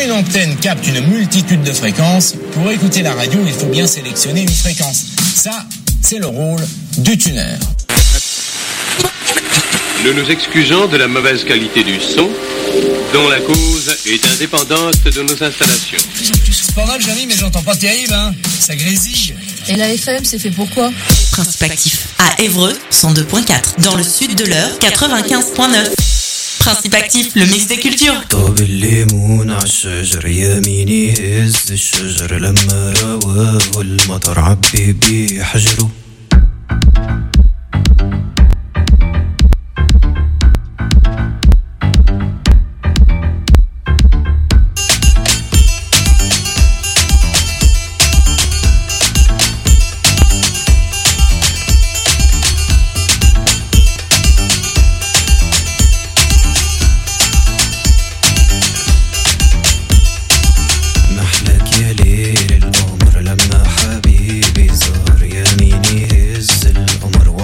une antenne capte une multitude de fréquences, pour écouter la radio, il faut bien sélectionner une fréquence. Ça, c'est le rôle du tuner. Nous nous excusons de la mauvaise qualité du son, dont la cause est indépendante de nos installations. C'est pas mal, Jérémy, mais j'entends pas terrible, hein. Ça grésille. Et la FM, c'est fait pour quoi? Principe actif. À Évreux, 102.4. Dans le sud de l'Eure, 95.9. Principe actif, le mix des cultures. طاب الليمون عالشجر يميني هز الشجر لما رواه والمطر عبي بيه حجره القمر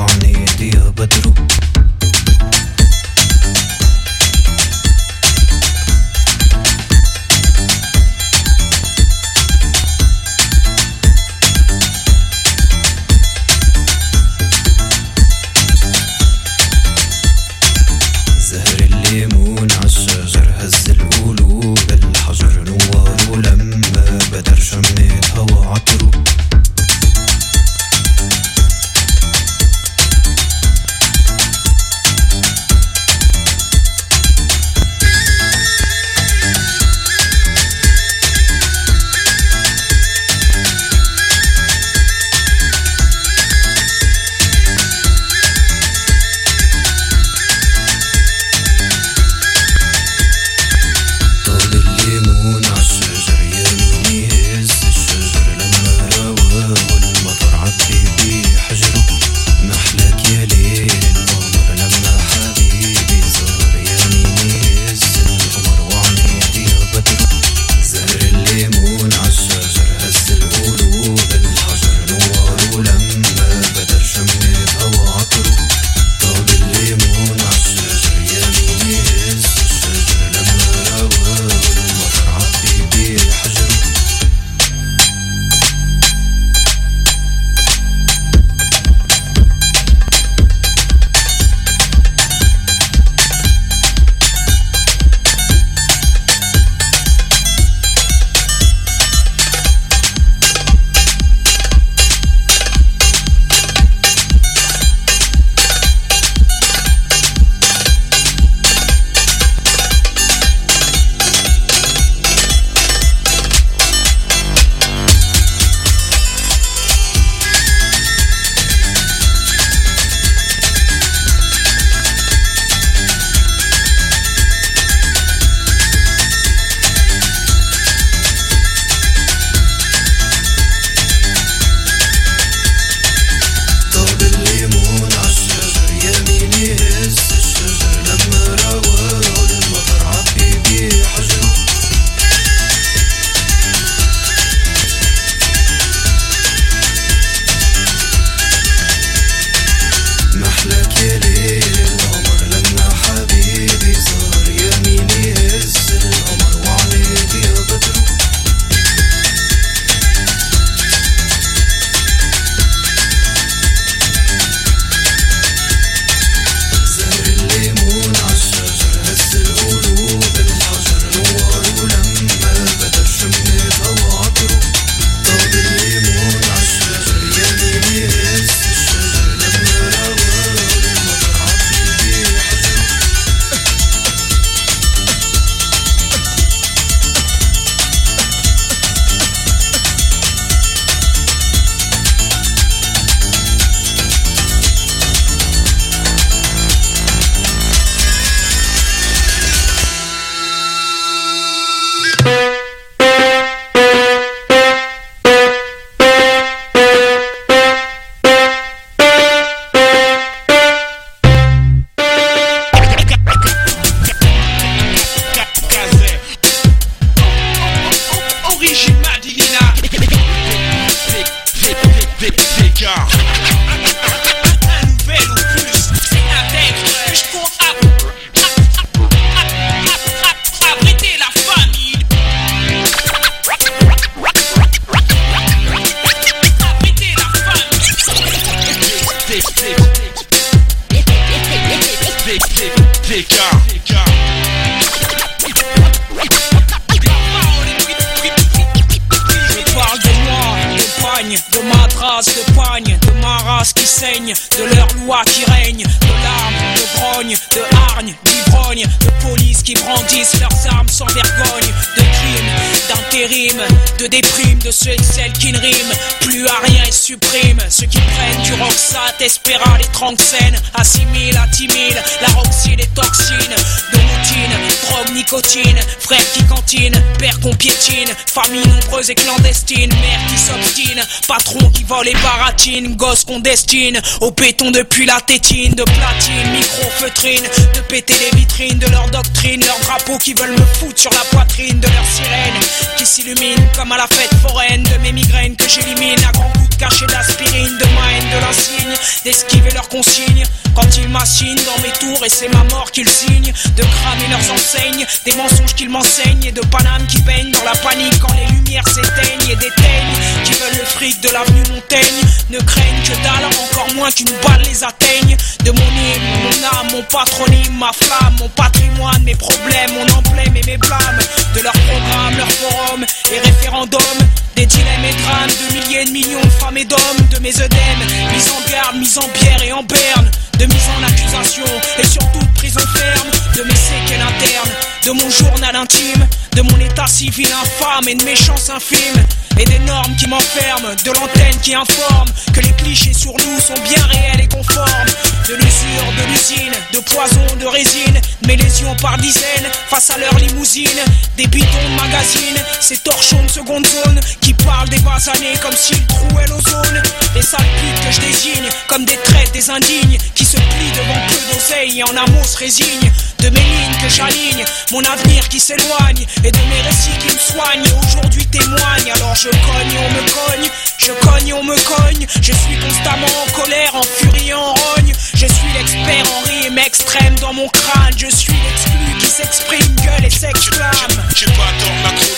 s'éloignent de leur loi qui règne, de larmes, de grogne, de hargne, d'ivrogne, de police qui brandissent leurs armes sans vergogne, de crimes, d'intérim, de déprime, de ceux et celles qui ne riment plus à rien et suppriment ceux qui prennent du Roxat, Espéral et Tranxène, assimilent, attimilent la roxine et toxines, de routine, drogue, nicotine, frères qui cantinent, pères qu'on piétine, famille nombreuse et clandestine, mère qui s'obstine, patron qui vole et baratine, gosses qu'on destine au béton depuis la tétine, de platine, micro-feutrine, de péter les vitrines de leur doctrine, leurs drapeaux qui veulent me foutre sur la poitrine, de leurs sirènes qui s'illuminent comme à la fête foraine, de mes migraines que j'élimine à grands coups de cachet d'aspirine, de ma haine, de l'insigne, d'esquiver leurs consignes quand ils m'assignent dans mes tours et c'est ma mort qu'ils signent, de cramer leurs enseignes, des mensonges qu'ils m'enseignent et de Paname qui baignent dans la panique quand les lumières s'éteignent et d'éteignent qui veulent le fric de l'avenue Montaigne, ne craignent que dalle, encore moins qu'une balle les atteigne, de mon hymne, mon âme, mon patronyme, ma flamme, mon patrimoine, mes problèmes, mon emblème et mes blâmes, de leurs programmes, leurs forums et référendums, des dilemmes et drames, de milliers de millions de femmes et d'hommes, de mes œdèmes, mis en garde, mis en bière et en berne, de mise en accusation et surtout de prison ferme, de mes séquelles internes, de mon journal intime, de mon état civil infâme et de mes chances infimes, et des normes qui m'enferment, de l'antenne qui informe que les clichés sur nous sont bien réels et conformes, de l'usure, de l'usine, de poison, de résine, mes lésions par dizaines face à leur limousine, des bidons de magazine, ces torchons de seconde zone qui parlent des basanés comme s'ils trouaient l'ozone, les sales putes que je désigne comme des traites, des indignes qui se plient devant peu d'oseille et en amour se résignent, de mes lignes que j'aligne, mon avenir qui s'éloigne et de mes récits qui me soignent et aujourd'hui témoignent. Alors je cogne, on me cogne, je cogne, on me cogne, je suis constamment en colère, en furie, en rogne, je suis l'expert en rime extrême dans mon crâne, je suis l'exclu qui s'exprime, gueule et s'exclame. J'ai pas tort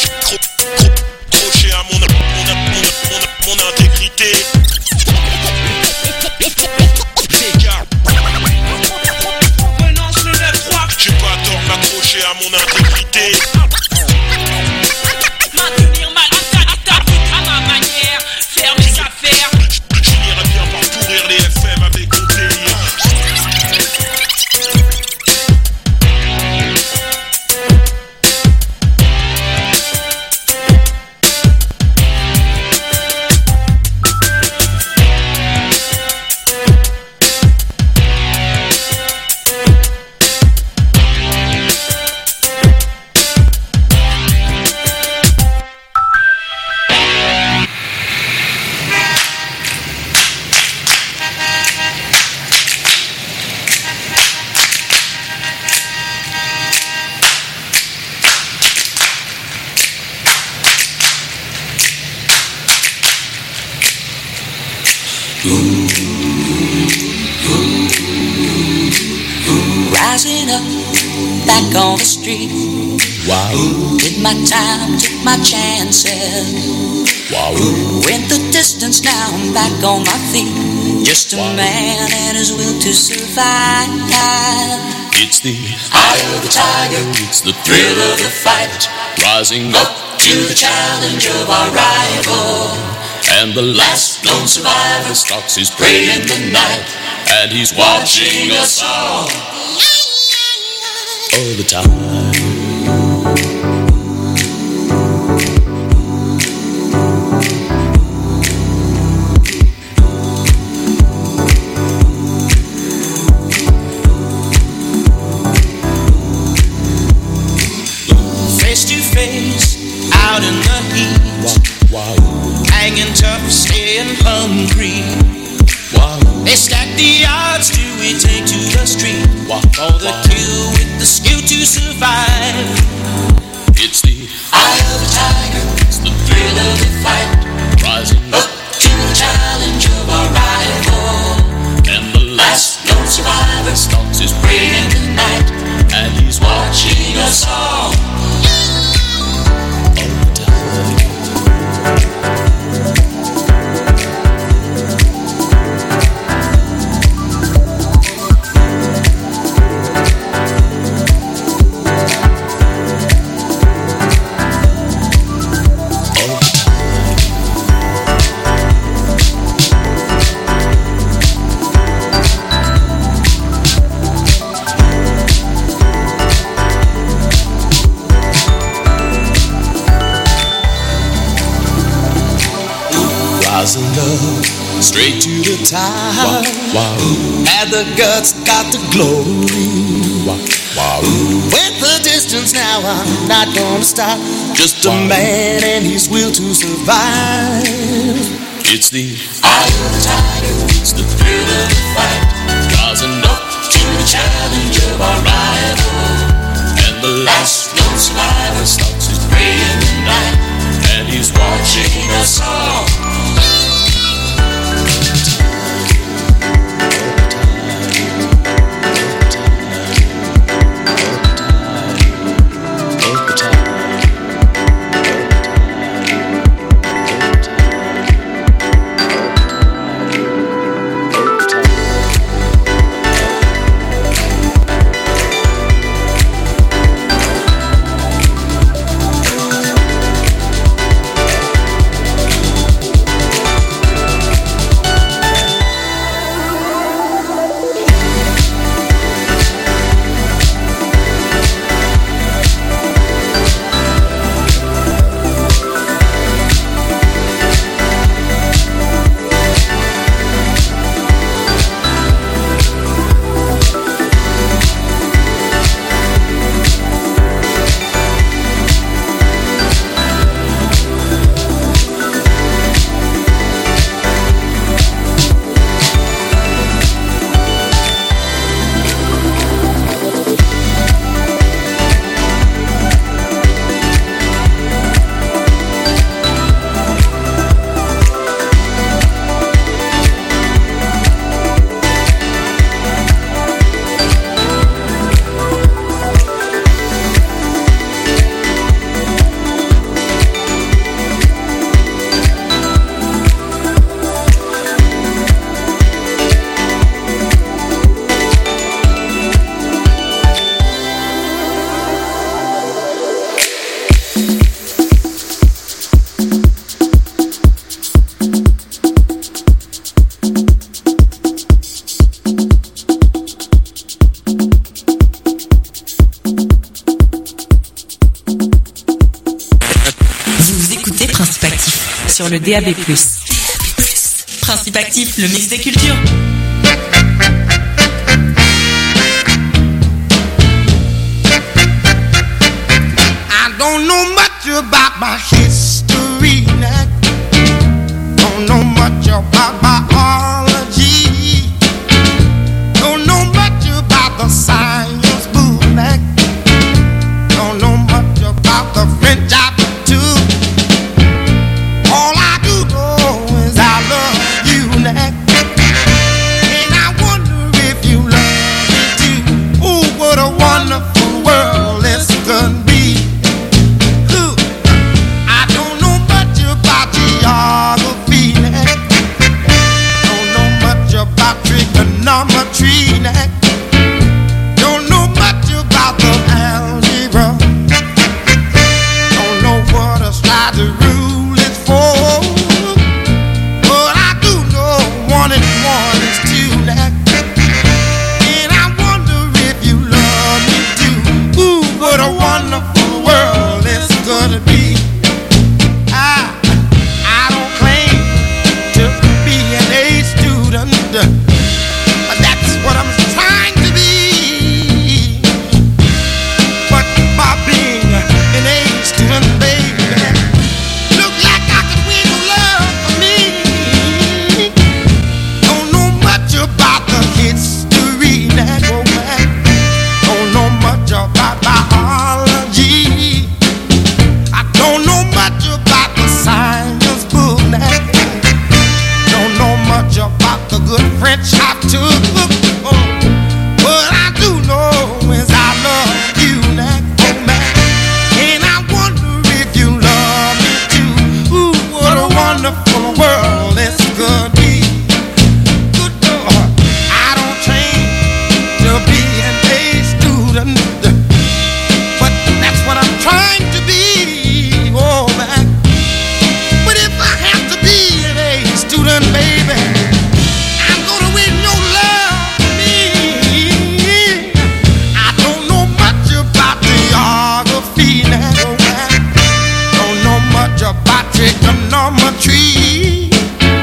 m'accrocher à mon intégrité. J'ai pas tort m'accrocher à mon intégrité. Maintenir ma à ma manière, faire mes affaires. Je finirai bien par pourrir les FM avec mon délire. Rising up, back on the street. Wow. Did my time, took my chances. Wow. Went the distance, now I'm back on my feet. Just a man and his will to survive. It's the eye of the tiger, it's the thrill of the fight. Rising up to the challenge of our rival. And the last known survivor stalks his prey in the night. And he's watching us all the time. Face to face, out in the heat. Wow. Hanging tough, staying hungry. Wow. They stack the odds, do we take to the street? Wow. For the kill with the skill to survive. It's the eye of the tiger, it's the thrill of the fight. Rising up to the challenge of our rival. And the last known survivor stalks his prey in the night. And he's watching us all the time. rising up straight to the top. Had the guts, got the glory. Went the distance, now I'm not gonna stop. Just a man and his will to survive. It's the eye of the tiger, it's the thrill of the fight, rising up to the challenge of our rival. And the last known survivor stops his prey in the night, and he's watching us all. Sur le DAB+. Principe actif, le mix des cultures. I don't know much about my history, don't know much about biology, don't know much about the science book, don't know much about the French too. All I do know is I love you, and I wonder if you love me too. Ooh, what a wonderful world this could be. Ooh, I don't know much about geography, don't know much about trigonometry, don't know much about the algebra, don't know what a slide rule is for, but I do know 1 and 1 is 2, and I wonder if you love me too. Ooh, what a wonderful world it's gonna be. I don't claim to be an A student, but that's what I'm trying to be. But by being an A student, baby, look like I could win your love for me. Don't know much about the history, go back. Don't know much about biology. I don't know much about the science book, don't know much about the good French I took. What I do know is I love you, and I wonder if you love me too. Ooh, what a wonderful world this could be. Good Lord, I don't train to be an A student, but that's what I'm trying to be. Oh, man. But if I have to be an A student, baby, I'm gonna win your love for me. I don't know much about geography, don't know much about trigonometry.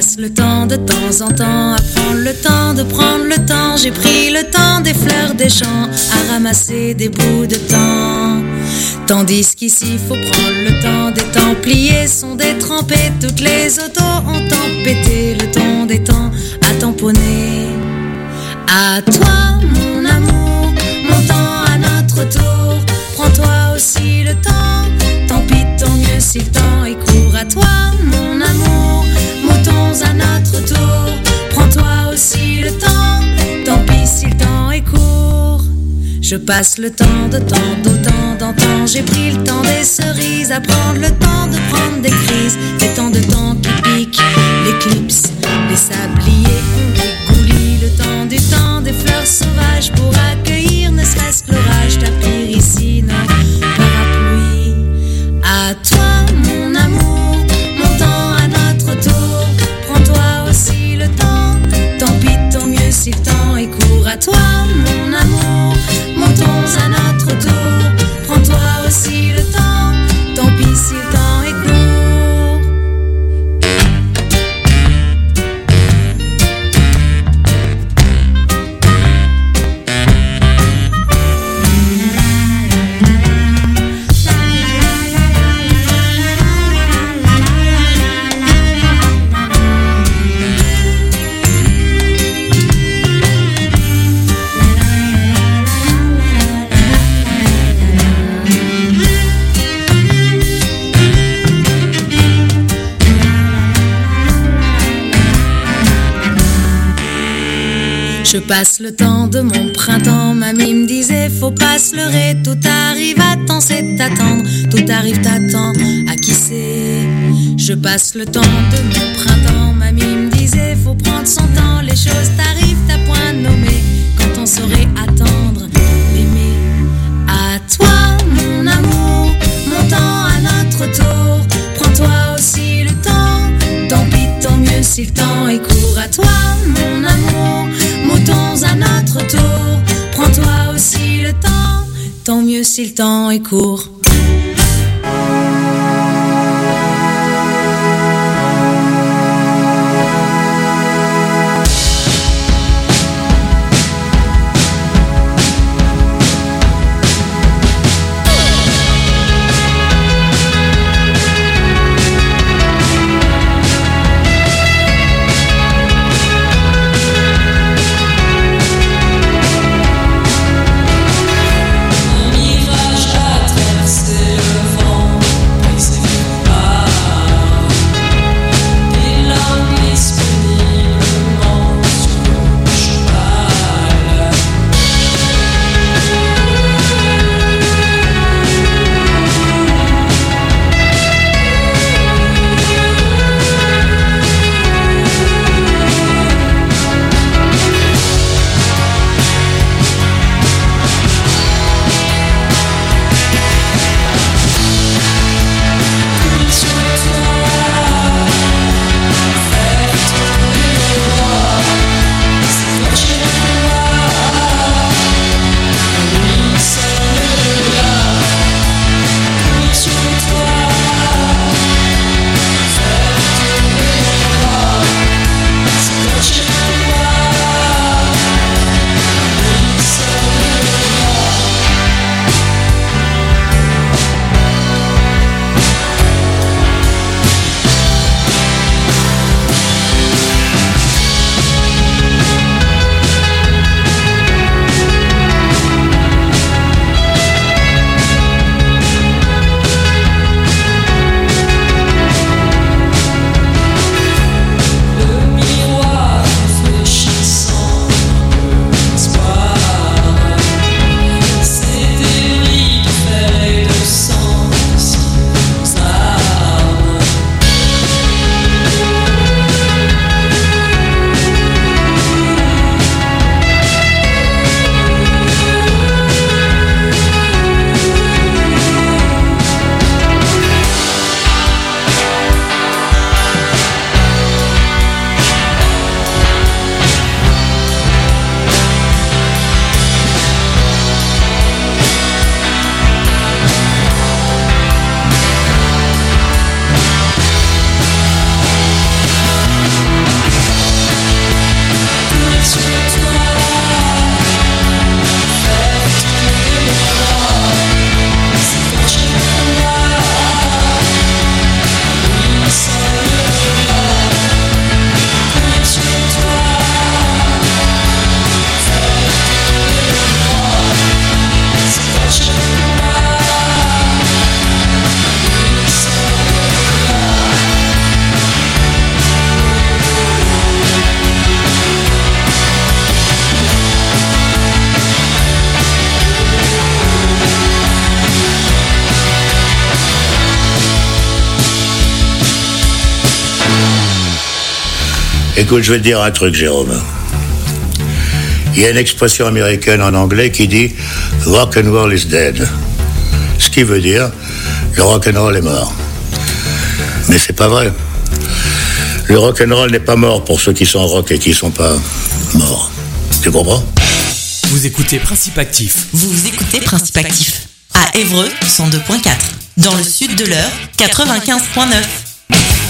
passe le temps de temps en temps à prendre le temps de prendre le temps. J'ai pris le temps des fleurs des champs à ramasser des bouts de temps. Tandis qu'ici faut prendre le temps des Templiers sont détrempés. Toutes les autos ont tempêté le temps des temps à tamponner. À toi mon amour, mon temps à notre tour. Prends-toi aussi le temps, tant pis tant mieux si le temps est court. À toi mon amour, moutons à notre tour. Prends-toi aussi le temps, tant pis si le temps est court. Je passe le temps de temps d'autant d'antan. J'ai pris le temps des cerises, à prendre le temps de prendre des crises. Des temps de temps qui piquent l'éclipse, les sabliers ont des goulis. Le temps des fleurs sauvages pour accueillir ne serait-ce que l'orage. Tapir ici nos parapluies. À toi mon amour, mon temps à notre tour. Prends-toi aussi le temps, tant pis tant mieux si le temps est court. À toi mon amour, montons à notre tour. Prends-toi aussi le temps, tant pis si le temps est court. Je passe le temps de mon printemps, mamie me disait faut pas se leurrer, tout arrive à temps, c'est t'attendre, tout arrive t'attend, à qui c'est. Je passe le temps de mon printemps, mamie me disait faut prendre son temps, les choses t'arrivent à point nommé, quand on saurait attendre, l'aimer. À toi mon amour, mon temps à notre tour, prends-toi aussi le temps, tant pis tant mieux si le temps est court. À toi mon amour, moutons à notre tour, prends-toi aussi le temps, tant mieux si le temps est court. Un mirage à traverser. Écoute, je vais te dire un truc, Jérôme. Il y a une expression américaine en anglais qui dit « rock and roll is dead ». Ce qui veut dire « le rock and roll est mort ». Mais c'est pas vrai. Le rock and roll n'est pas mort pour ceux qui sont rock et qui sont pas morts. Tu comprends? Vous écoutez Principe Actif. Vous écoutez Principe Actif. À Évreux, 102.4. Dans le sud de l'Eure, 95.9.